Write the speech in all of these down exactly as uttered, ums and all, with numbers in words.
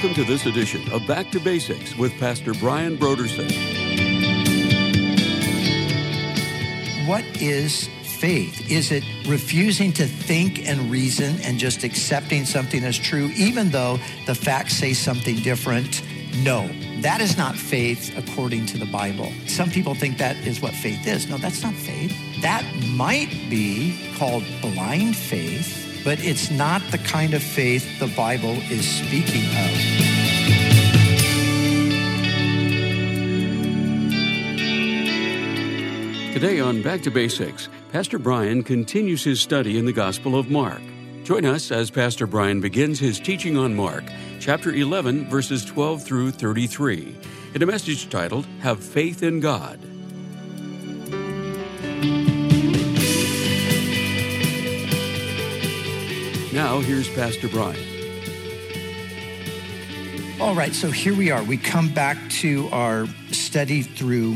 Welcome to this edition of Back to Basics with Pastor Brian Brodersen. What is faith? Is it refusing to think and reason and just accepting something as true, even though the facts say something different? No, that is not faith according to the Bible. Some people think that is what faith is. No, that's not faith. That might be called blind faith, but it's not the kind of faith the Bible is speaking of. Today on Back to Basics, Pastor Brian continues his study in the Gospel of Mark. Join us as Pastor Brian begins his teaching on Mark, chapter eleven, verses twelve through thirty-three, in a message titled, Have Faith in God. Now, here's Pastor Brian. All right, so here we are. We come back to our study through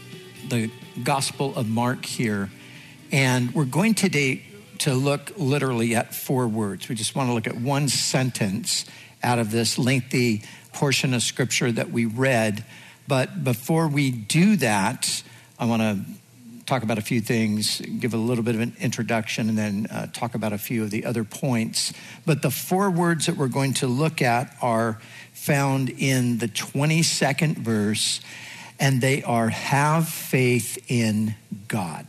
the Gospel of Mark here, and we're going today to look literally at four words. We just want to look at one sentence out of this lengthy portion of Scripture that we read. But before we do that, I want to talk about a few things, give a little bit of an introduction, and then uh, talk about a few of the other points. But the four words that we're going to look at are found in the twenty-second verse, and they are have faith in God.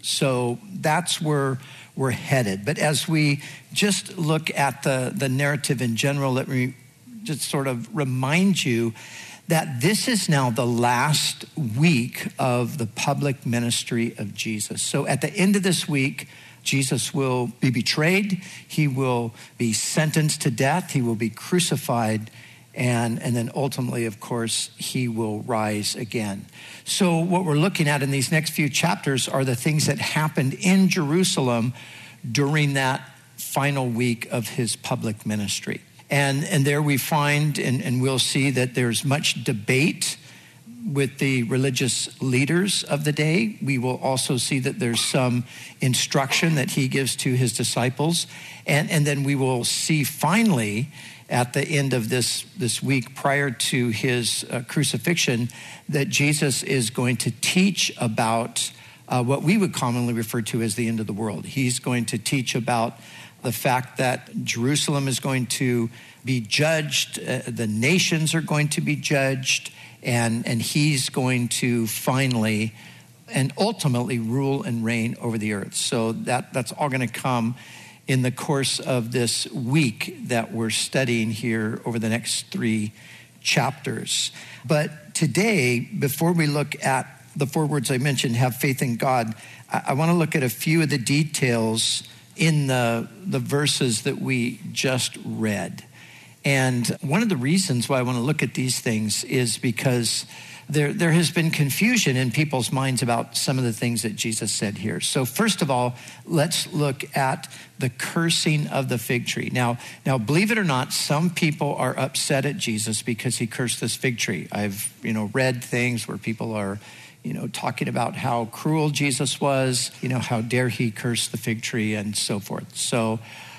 So that's where we're headed. But as we just look at the, the narrative in general, let me just sort of remind you that this is now the last week of the public ministry of Jesus. So at the end of this week, Jesus will be betrayed. He will be sentenced to death. He will be crucified. And, and then ultimately, of course, he will rise again. So what we're looking at in these next few chapters are the things that happened in Jerusalem during that final week of his public ministry. And, and there we find, and, and we'll see that there's much debate with the religious leaders of the day. We will also see that there's some instruction that he gives to his disciples. And, and then we will see finally at the end of this, this week prior to his uh, crucifixion that Jesus is going to teach about uh, what we would commonly refer to as the end of the world. He's going to teach about the fact that Jerusalem is going to be judged, uh, the nations are going to be judged, and, and he's going to finally and ultimately rule and reign over the earth. So that, that's all going to come in the course of this week that we're studying here over the next three chapters. But today, before we look at the four words I mentioned, have faith in God, I, I want to look at a few of the details in the, the verses that we just read. And one of the reasons why I want to look at these things is because there, there has been confusion in people's minds about some of the things that Jesus said here. So first of all, let's look at the cursing of the fig tree. Now, now, believe it or not, some people are upset at Jesus because he cursed this fig tree. I've, you know, read things where people are, you know, talking about how cruel Jesus was, you know, how dare he curse the fig tree and so forth. So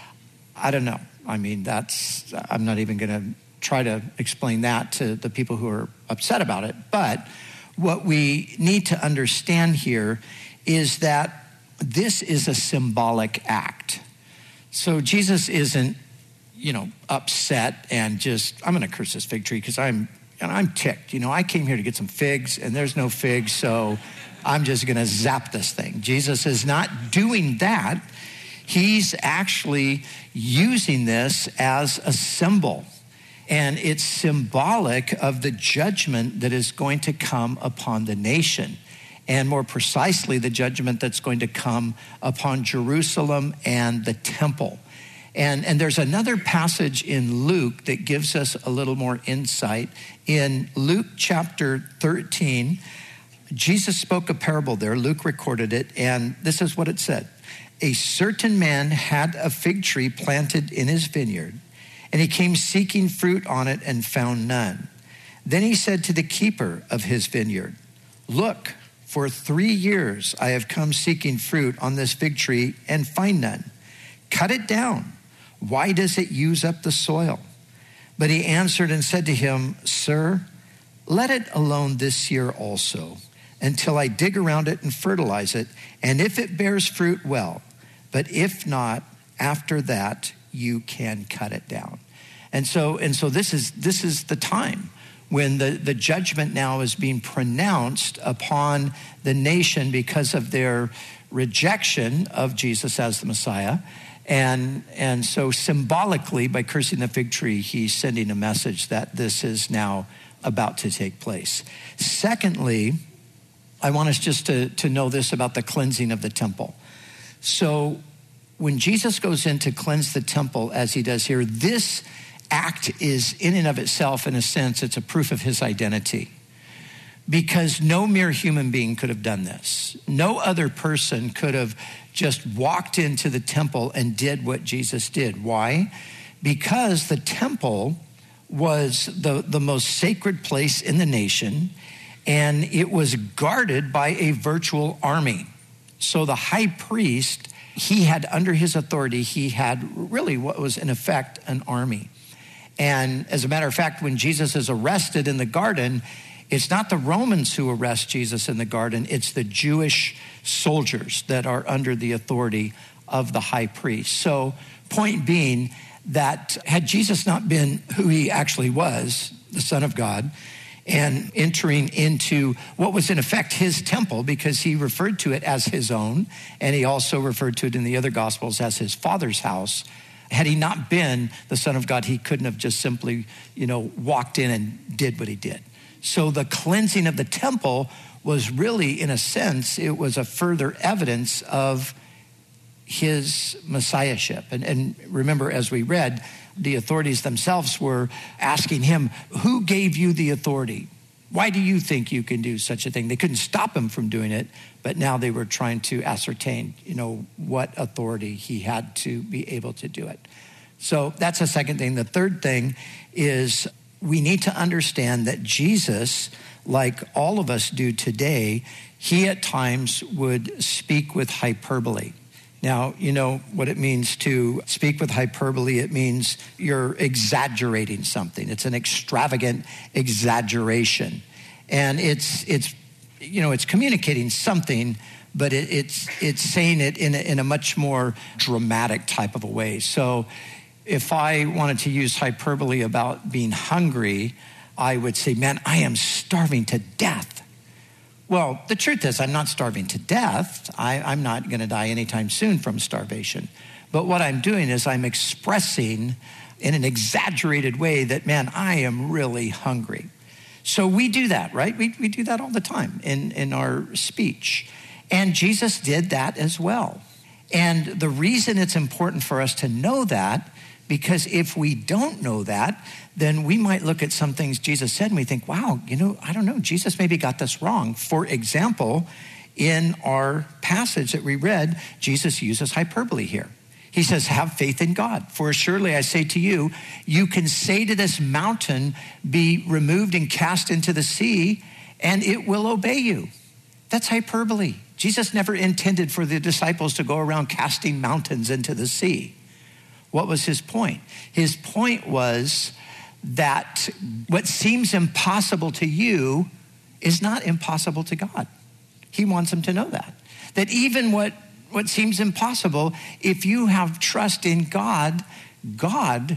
I don't know. I mean, that's, I'm not even going to try to explain that to the people who are upset about it. But what we need to understand here is that this is a symbolic act. So Jesus isn't, you know, upset and just, I'm going to curse this fig tree because I'm, and I'm ticked. You know, I came here to get some figs and there's no figs, so I'm just going to zap this thing. Jesus is not doing that. He's actually using this as a symbol. And it's symbolic of the judgment that is going to come upon the nation. And more precisely, the judgment that's going to come upon Jerusalem and the temple. And, and there's another passage in Luke that gives us a little more insight. In Luke chapter thirteen, Jesus spoke a parable there. Luke recorded it, and this is what it said. A certain man had a fig tree planted in his vineyard, and he came seeking fruit on it and found none. Then he said to the keeper of his vineyard, look, for three years I have come seeking fruit on this fig tree and find none. Cut it down. Why does it use up the soil? But he answered and said to him, Sir, let it alone this year also, until I dig around it and fertilize it. And if it bears fruit, well. But if not, after that, you can cut it down. And so, and so this is this is the time when the, the judgment now is being pronounced upon the nation because of their rejection of Jesus as the Messiah. And, and so symbolically, by cursing the fig tree, he's sending a message that this is now about to take place. Secondly, I want us just to, to know this about the cleansing of the temple. So when Jesus goes in to cleanse the temple, as he does here, this act is in and of itself, in a sense, it's a proof of his identity. Because no mere human being could have done this. No other person could have just walked into the temple and did what Jesus did. Why? Because the temple was the, the most sacred place in the nation, and it was guarded by a virtual army. So the high priest, he had under his authority, he had really what was in effect an army. And as a matter of fact, when Jesus is arrested in the garden, it's not the Romans who arrest Jesus in the garden, it's the Jewish soldiers that are under the authority of the high priest. So point being that had Jesus not been who he actually was, the Son of God, and entering into what was in effect his temple, because he referred to it as his own, and he also referred to it in the other Gospels as his Father's house. Had he not been the Son of God, he couldn't have just simply, you know, walked in and did what he did. So the cleansing of the temple was really, in a sense, it was a further evidence of his messiahship. And, and remember, as we read, the authorities themselves were asking him, who gave you the authority? Why do you think you can do such a thing? They couldn't stop him from doing it, but now they were trying to ascertain, you know, what authority he had to be able to do it. So that's the second thing. The third thing is we need to understand that Jesus, like all of us do today, he at times would speak with hyperbole. Now, you know what it means to speak with hyperbole. It means you're exaggerating something. It's an extravagant exaggeration. And it's, it's you know, it's communicating something, but it, it's it's saying it in a, in a much more dramatic type of a way. So if I wanted to use hyperbole about being hungry, I would say, man, I am starving to death. Well, the truth is, I'm not starving to death. I, I'm not going to die anytime soon from starvation. But what I'm doing is I'm expressing in an exaggerated way that, man, I am really hungry. So we do that, right? We, we do that all the time in, in our speech. And Jesus did that as well. And the reason it's important for us to know that, because if we don't know that, then we might look at some things Jesus said and we think, wow, you know, I don't know, Jesus maybe got this wrong. For example, in our passage that we read, Jesus uses hyperbole here. He says, have faith in God. For surely I say to you, you can say to this mountain, be removed and cast into the sea, and it will obey you. That's hyperbole. Jesus never intended for the disciples to go around casting mountains into the sea. What was his point? His point was that what seems impossible to you is not impossible to God. He wants them to know that. That even what, what seems impossible, if you have trust in God, God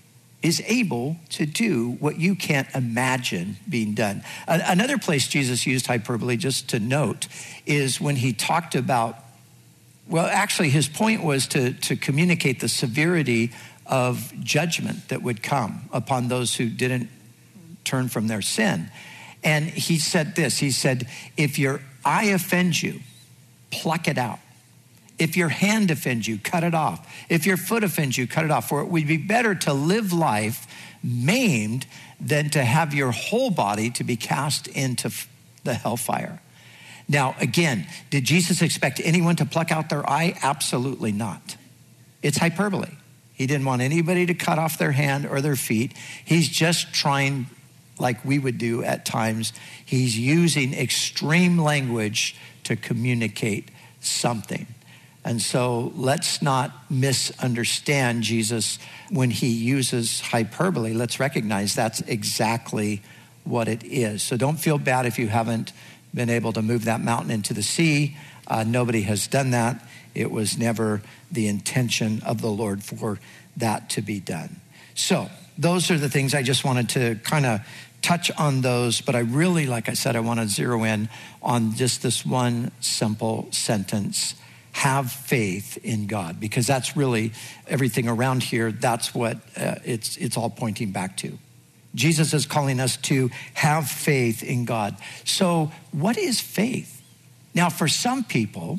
is able to do what you can't imagine being done. Another place Jesus used hyperbole, just to note, is when he talked about, well, actually his point was to, to communicate the severity of judgment that would come upon those who didn't turn from their sin. And he said this, he said, if your eye offends you, pluck it out. If your hand offends you, cut it off. If your foot offends you, cut it off. For it would be better to live life maimed than to have your whole body to be cast into the hellfire. Now, again, did Jesus expect anyone to pluck out their eye? Absolutely not. It's hyperbole. He didn't want anybody to cut off their hand or their feet. He's just trying, like we would do at times, he's using extreme language to communicate something. And so let's not misunderstand Jesus when he uses hyperbole. Let's recognize that's exactly what it is. So don't feel bad if you haven't been able to move that mountain into the sea. Uh, nobody has done that. It was never the intention of the Lord for that to be done. So those are the things I just wanted to kind of touch on those, but I really, like I said, I want to zero in on just this one simple sentence: have faith in God, because that's really everything around here. That's what uh, it's it's all pointing back to. Jesus is calling us to have faith in God. So what is faith? Now, for some people,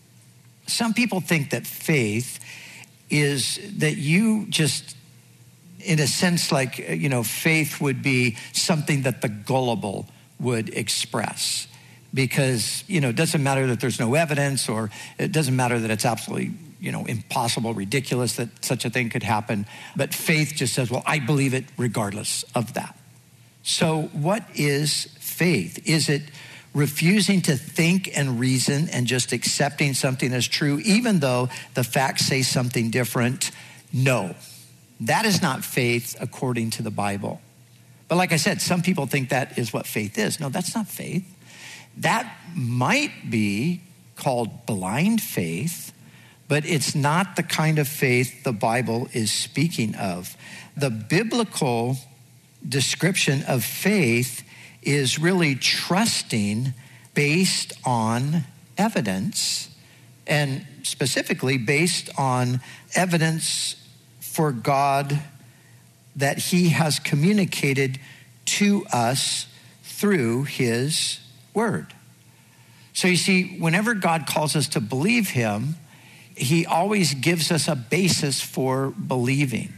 some people think that faith is that you just, in a sense, like, you know, faith would be something that the gullible would express. Because, you know, it doesn't matter that there's no evidence, or it doesn't matter that it's absolutely, you know, impossible, ridiculous that such a thing could happen. But faith just says, well, I believe it regardless of that. So what is faith? Is it refusing to think and reason and just accepting something as true, even though the facts say something different? No, that is not faith according to the Bible. But like I said, some people think that is what faith is. No, that's not faith. That might be called blind faith, but it's not the kind of faith the Bible is speaking of. The biblical description of faith is really trusting based on evidence, and specifically based on evidence for God that he has communicated to us through his word. So you see, whenever God calls us to believe him, he always gives us a basis for believing.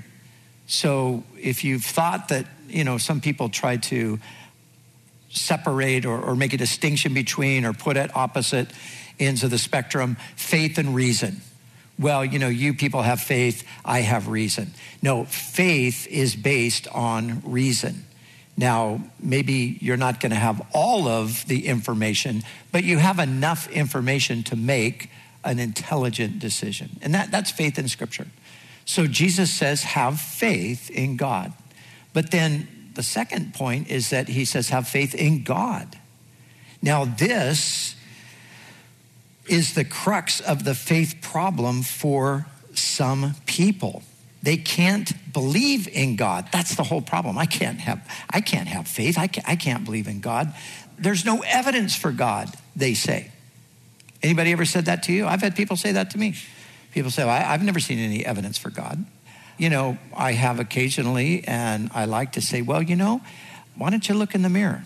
So if you've thought that, you know, some people try to separate or, or make a distinction between or put at opposite ends of the spectrum, faith and reason. Well, you know, you people have faith, I have reason. No, faith is based on reason. Now, maybe you're not going to have all of the information, but you have enough information to make an intelligent decision. And that, that's faith in Scripture. So Jesus says, have faith in God. But then the second point is that he says, have faith in God. Now, this is the crux of the faith problem for some people. They can't believe in God. That's the whole problem. I can't have, I can't have faith. I can't, I can't believe in God. There's no evidence for God, they say. Anybody ever said that to you? I've had people say that to me. People say, well, I've never seen any evidence for God. You know, I have occasionally, and I like to say, well, you know, why don't you look in the mirror?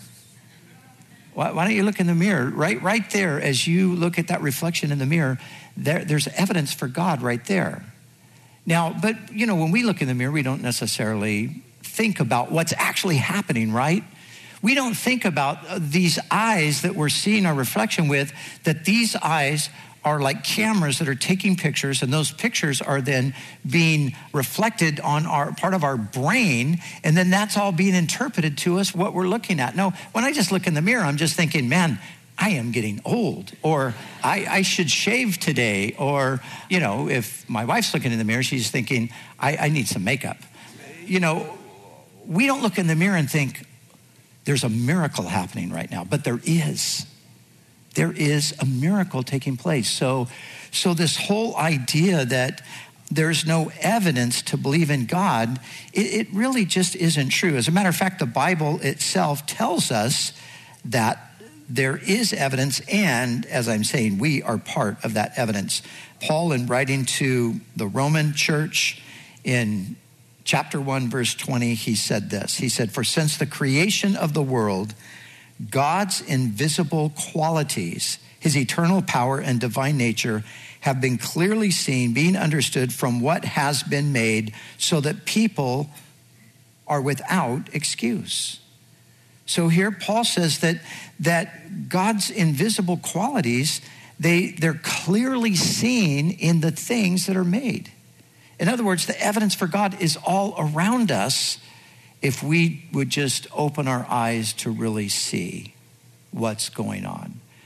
Why, why don't you look in the mirror? Right, right there, as you look at that reflection in the mirror, there, there's evidence for God right there. Now, but, you know, when we look in the mirror, we don't necessarily think about what's actually happening, right? We don't think about these eyes that we're seeing our reflection with, that these eyes are like cameras that are taking pictures, and those pictures are then being reflected on our part of our brain, and then that's all being interpreted to us what we're looking at. No, when I just look in the mirror, I'm just thinking, man, I am getting old, or I, I should shave today, or, you know, if my wife's looking in the mirror, she's thinking, I, I need some makeup. You know, we don't look in the mirror and think, there's a miracle happening right now, but there is. There is a miracle taking place. So, so this whole idea that there's no evidence to believe in God, it, it really just isn't true. As a matter of fact, the Bible itself tells us that there is evidence, and as I'm saying, we are part of that evidence. Paul, in writing to the Roman church in chapter one, verse twenty, he said this. He said, for since the creation of the world, God's invisible qualities, his eternal power and divine nature, have been clearly seen, being understood from what has been made, so that people are without excuse. So here Paul says that, that God's invisible qualities, they, they're clearly seen in the things that are made. In other words, the evidence for God is all around us if we would just open our eyes to really see what's going on.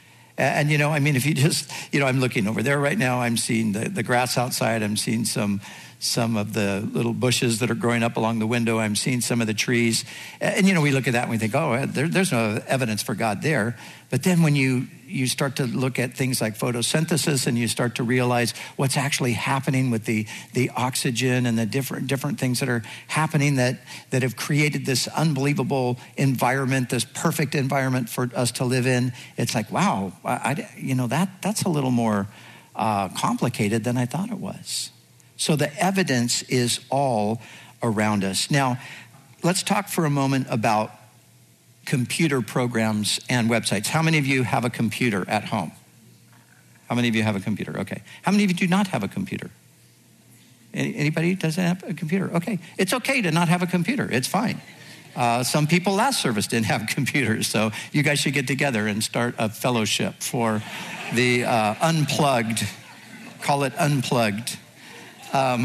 And, you know, I mean, if you just, you know, I'm looking over there right now, I'm seeing the, the grass outside, I'm seeing some some of the little bushes that are growing up along the window, I'm seeing some of the trees. And, you know, we look at that and we think, oh, there, there's no evidence for God there. But then when you, you start to look at things like photosynthesis and you start to realize what's actually happening with the, the oxygen and the different different things that are happening that, that have created this unbelievable environment, this perfect environment for us to live in, it's like, wow, I, I, you know, that that's a little more uh, complicated than I thought it was. So the evidence is all around us. Now, let's talk for a moment about computer programs and websites. How many of you have a computer at home? How many of you have a computer? Okay. How many of you do not have a computer? Any, anybody doesn't have a computer? Okay. It's okay to not have a computer. It's fine. Uh, some people last service didn't have computers, so you guys should get together and start a fellowship for the uh, unplugged, call it unplugged. Um,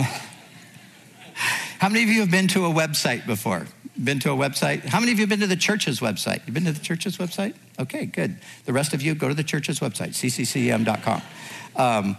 how many of you have been to a website before? Been to a website? How many of you have been to the church's website? You been to the church's website? Okay, good. The rest of you, go to the church's website, c c c m dot com. Um,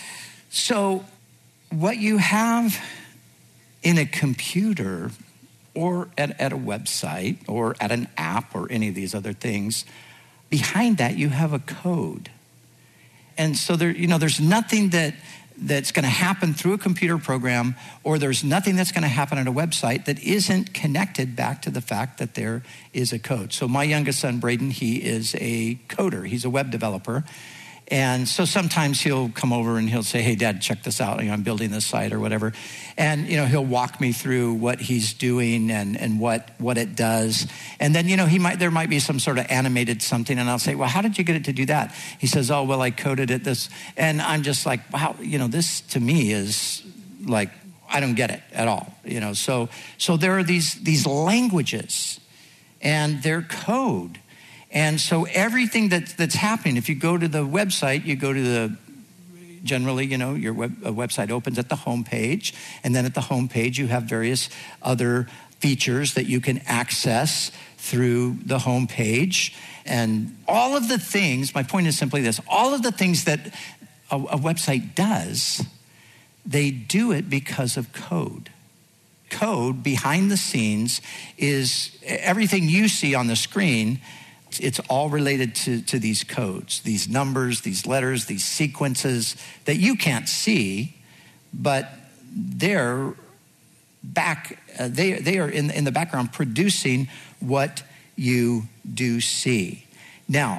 so what you have in a computer or at, at a website or at an app or any of these other things, behind that you have a code. And so there, you know, there's nothing that that's going to happen through a computer program, or there's nothing that's going to happen on a website that isn't connected back to the fact that there is a code. So my youngest son, Braden, he is a coder. He's a web developer. And so sometimes he'll come over and he'll say, hey, Dad, check this out. You know, I'm building this site or whatever. And, you know, he'll walk me through what he's doing and, and what, what it does. And then, you know, he might there might be some sort of animated something. And I'll say, well, how did you get it to do that? He says, oh, well, I coded it this. And I'm just like, wow, you know, this to me is like, I don't get it at all. You know, so so there are these these languages and their code. And so everything that, that's happening, if you go to the website, you go to the, generally, you know, your web, a website opens at the home page. And then at the home page, you have various other features that you can access through the home page. And all of the things, my point is simply this, all of the things that a, a website does, they do it because of code. Code behind the scenes is everything you see on the screen. It's all related to, to these codes, these numbers, these letters, these sequences that you can't see, but they're back, uh, they, they are in, in the background producing what you do see. Now,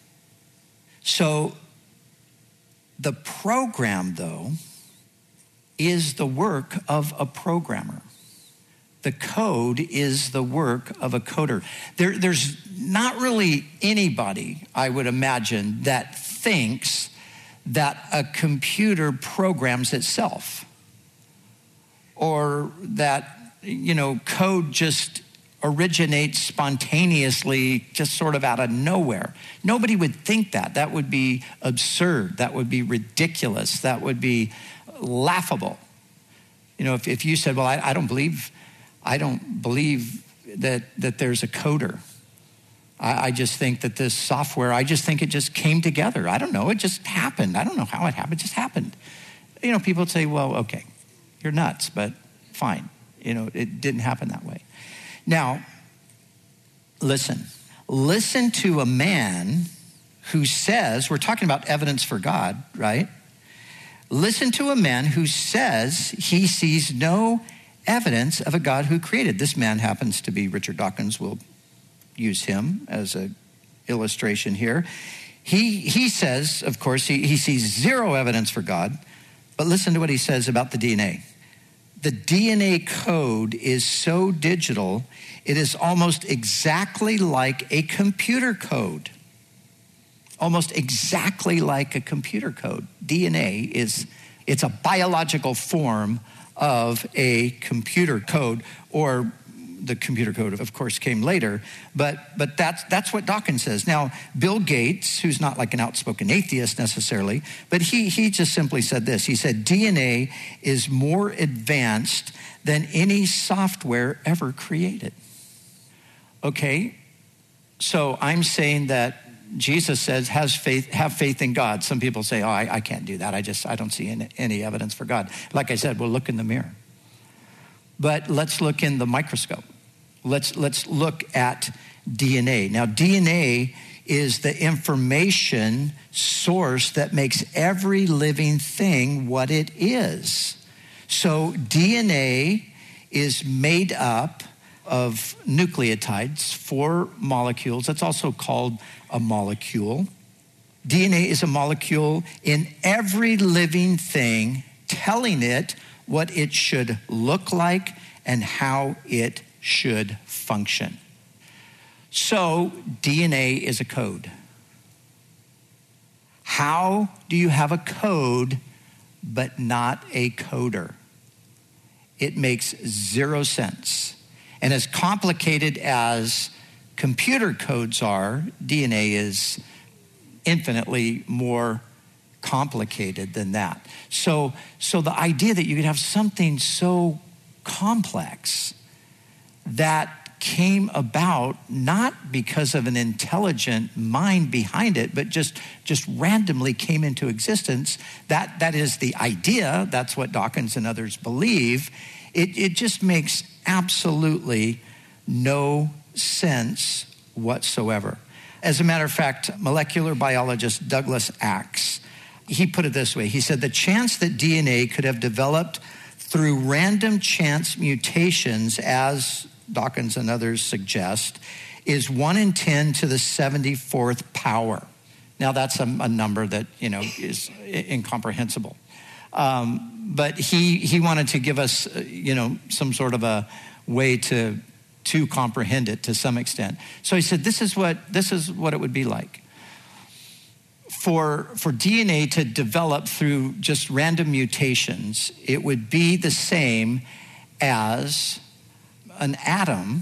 so the program, though, is the work of a programmer. The code is the work of a coder. There, there's not really anybody, I would imagine, that thinks that a computer programs itself or that, you know, code just originates spontaneously, just sort of out of nowhere. Nobody would think that. That would be absurd. That would be ridiculous. That would be laughable. You know, if, if you said, well, I, I don't believe... I don't believe that that there's a coder. I, I just think that this software, I just think it just came together. I don't know, it just happened. I don't know how it happened, it just happened. You know, people would say, well, okay, you're nuts, but fine. You know, it didn't happen that way. Now, listen, listen to a man who says, we're talking about evidence for God, right? Listen to a man who says he sees no evidence of a God who created. This man happens to be Richard Dawkins. We'll use him as an illustration here. He he says, of course, he, he sees zero evidence for God, but listen to what he says about the D N A. The D N A code is so digital, it is almost exactly like a computer code. Almost exactly like a computer code. D N A is, it's a biological form of a computer code, or the computer code, of course, came later, but but that's that's what Dawkins says. Now, Bill Gates, who's not like an outspoken atheist necessarily, but he he just simply said this. He said, D N A is more advanced than any software ever created. Okay, so I'm saying that Jesus says, has faith, have faith in God. Some people say, oh, I, I can't do that. I just, I don't see any, any evidence for God. Like I said, we'll look in the mirror. But let's look in the microscope. Let's, let's look at D N A. Now, D N A is the information source that makes every living thing what it is. So D N A is made up of nucleotides, four molecules. That's also called a molecule. D N A is a molecule in every living thing, telling it what it should look like and how it should function. So D N A is a code. How do you have a code but not a coder? It makes zero sense. And as complicated as computer codes are, D N A is infinitely more complicated than that. So, so the idea that you could have something so complex that came about not because of an intelligent mind behind it, but just, just randomly came into existence. That, that is the idea. That's what Dawkins and others believe. It, it just makes absolutely no sense whatsoever. As a matter of fact, molecular biologist Douglas Axe, he put it this way. He said, the chance that D N A could have developed through random chance mutations, as Dawkins and others suggest, is one in ten to the seventy-fourth power. Now that's a, a number that, you know, is incomprehensible. Um, but he he wanted to give us, uh, you know, some sort of a way to to comprehend it to some extent. So he said, this is what this is what it would be like. For, for D N A to develop through just random mutations, it would be the same as an atom,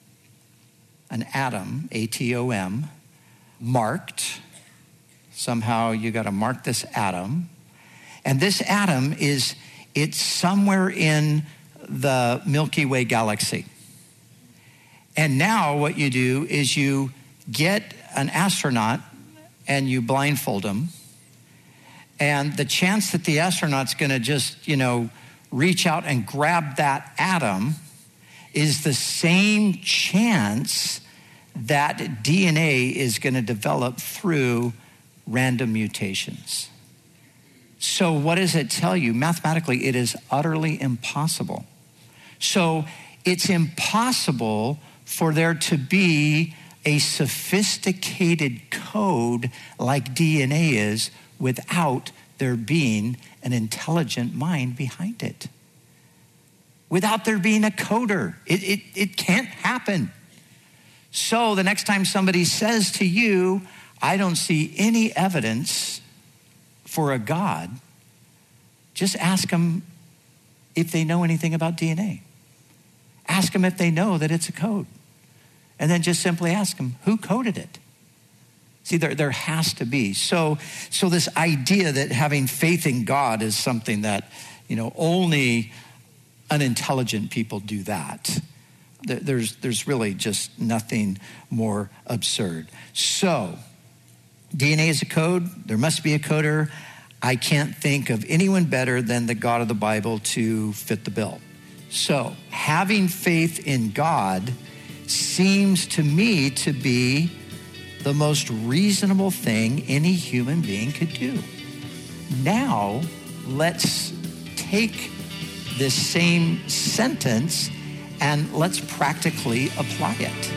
an atom, A T O M, marked. Somehow you got to mark this atom. And this atom is, it's somewhere in the Milky Way galaxy. And now what you do is you get an astronaut and you blindfold him. And the chance that the astronaut's gonna just, you know, reach out and grab that atom is the same chance that D N A is gonna develop through random mutations. So what does it tell you? Mathematically, it is utterly impossible. So it's impossible for there to be a sophisticated code like D N A is without there being an intelligent mind behind it. Without there being a coder. It, it, it can't happen. So the next time somebody says to you, I don't see any evidence for a God, just ask them if they know anything about D N A. Ask them if they know that it's a code. And then just simply ask them, who coded it? See, there, there has to be. So, so this idea that having faith in God is something that, you know, only unintelligent people do that. There's, there's really just nothing more absurd. So, D N A is a code. There must be a coder. I can't think of anyone better than the God of the Bible to fit the bill. So, having faith in God seems to me to be the most reasonable thing any human being could do. Now, let's take this same sentence and let's practically apply it.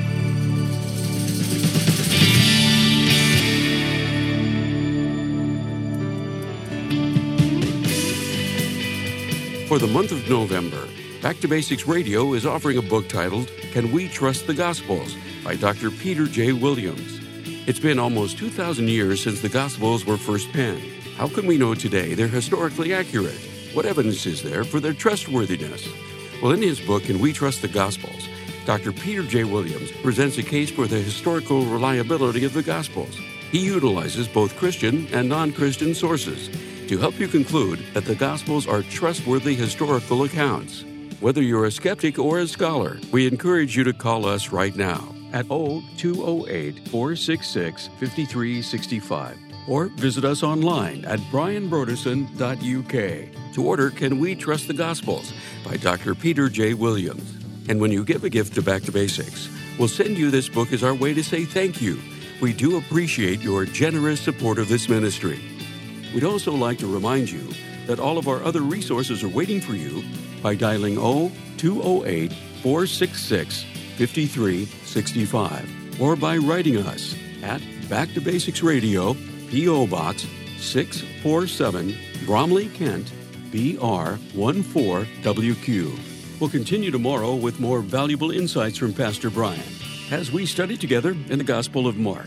For the month of November, Back to Basics Radio is offering a book titled, Can We Trust the Gospels? By Doctor Peter J. Williams. It's been almost two thousand years since the Gospels were first penned. How can we know today they're historically accurate? What evidence is there for their trustworthiness? Well, in his book, Can We Trust the Gospels?, Doctor Peter J. Williams presents a case for the historical reliability of the Gospels. He utilizes both Christian and non-Christian sources to help you conclude that the Gospels are trustworthy historical accounts. Whether you're a skeptic or a scholar, we encourage you to call us right now. at oh two oh eight, four six six, five three six five or visit us online at brian broderson dot u k to order Can We Trust the Gospels by Doctor Peter J. Williams. And when you give a gift to Back to Basics, we'll send you this book as our way to say thank you. We do appreciate your generous support of this ministry. We'd also like to remind you that all of our other resources are waiting for you by dialing oh two oh eight, four six six, five three six five or by writing us at Back to Basics Radio, P O. Box six forty-seven, Bromley, Kent, B R one four W Q. We'll continue tomorrow with more valuable insights from Pastor Brian as we study together in the Gospel of Mark.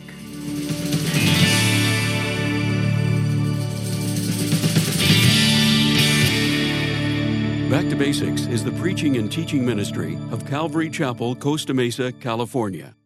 Back to Basics is the preaching and teaching ministry of Calvary Chapel, Costa Mesa, California.